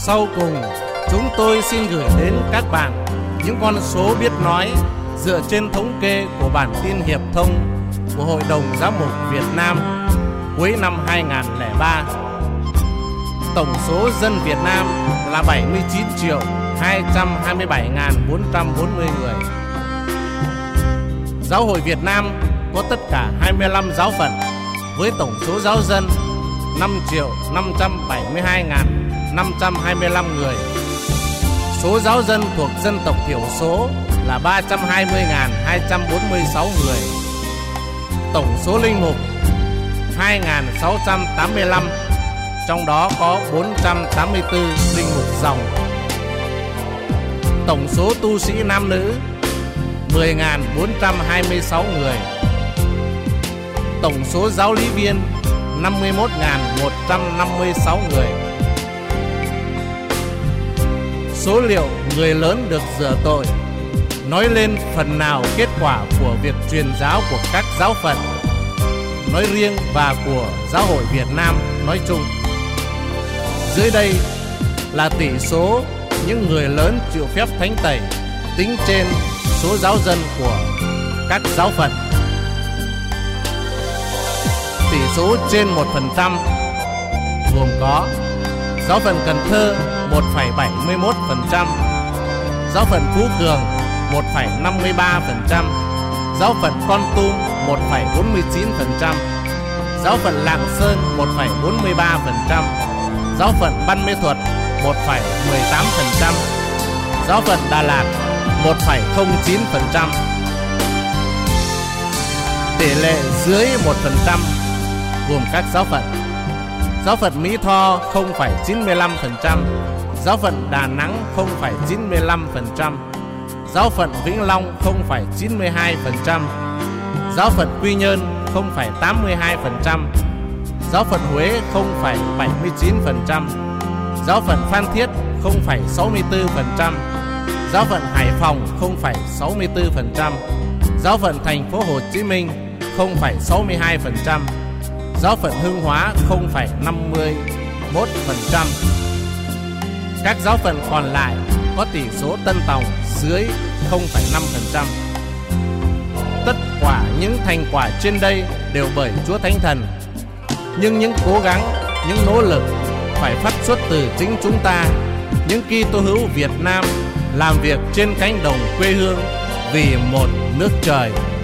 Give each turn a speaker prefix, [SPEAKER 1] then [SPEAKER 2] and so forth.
[SPEAKER 1] Sau cùng, chúng tôi xin gửi đến các bạn những con số biết nói dựa trên thống kê của bản tin hiệp thông của Hội đồng Giám mục Việt Nam cuối năm 2003. Tổng số dân Việt Nam là 79.227.440 người. Giáo hội Việt Nam có tất cả 25 giáo phận với tổng số giáo dân 5.572.525 người. Số giáo dân thuộc dân tộc thiểu số là 320.246 người. Tổng số linh mục 2.685, trong đó có 484 linh mục dòng. Tổng số tu sĩ nam nữ 10.426 người. Tổng số giáo lý viên 51.156 người. Số liệu người lớn được rửa tội nói lên phần nào kết quả của việc truyền giáo của các giáo phận nói riêng và của Giáo hội Việt Nam nói chung. Dưới đây là tỷ số những người lớn chịu phép thánh tẩy tính trên số giáo dân của các giáo phận. Tỷ số trên 1% gồm có giáo phận Cần Thơ 1,71%, giáo phận Phú Cường 1,53%, giáo phận Kon Tum 1,49%, giáo phận Lạng Sơn 1,43%, giáo phận Ban Mê Thuột 1,18%, giáo phận Đà Lạt 1,09%. Tỷ lệ dưới 1% gồm các giáo phận: giáo phận Mỹ Tho 0,95%, giáo phận Đà Nẵng 0,95%, giáo phận Vĩnh Long 0,92%, giáo phận Quy Nhơn 0,82%, giáo phận Huế 0,79%, giáo phận Phan Thiết 0,64%, giáo phận Hải Phòng 0,64%, giáo phận Thành phố Hồ Chí Minh 0,62%, giáo phận Hưng Hóa 0,51%. Các giáo phận còn lại có tỷ số tân tòng dưới 0,5%. Tất cả những thành quả trên đây đều bởi Chúa Thánh Thần. Nhưng những cố gắng, những nỗ lực phải phát xuất từ chính chúng ta, những Kitô hữu Việt Nam làm việc trên cánh đồng quê hương vì một nước trời.